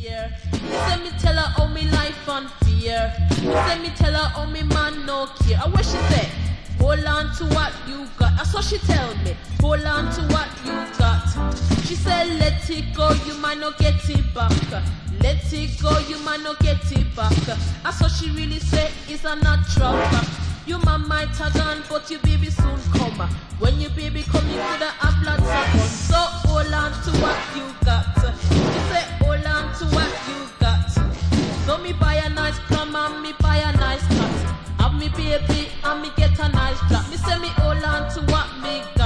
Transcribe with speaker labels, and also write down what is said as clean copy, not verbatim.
Speaker 1: fear. You say me tell her how me life and fear. You say me tell her how me man no care. And what she say? Hold on to what you got. That's what she tell me. Hold on to what you got. She said let it go, you might not get it back. Let it go, you might not get it back. That's what she really said is a natural fact. You man might have gone, but your baby soon come. When your baby come, you could have blood second. So hold on to what you got. She said hold on to what you got. So me buy a nice plum and me buy a nice cat. Have me baby and me get a nice job. Me say me hold on to what me got.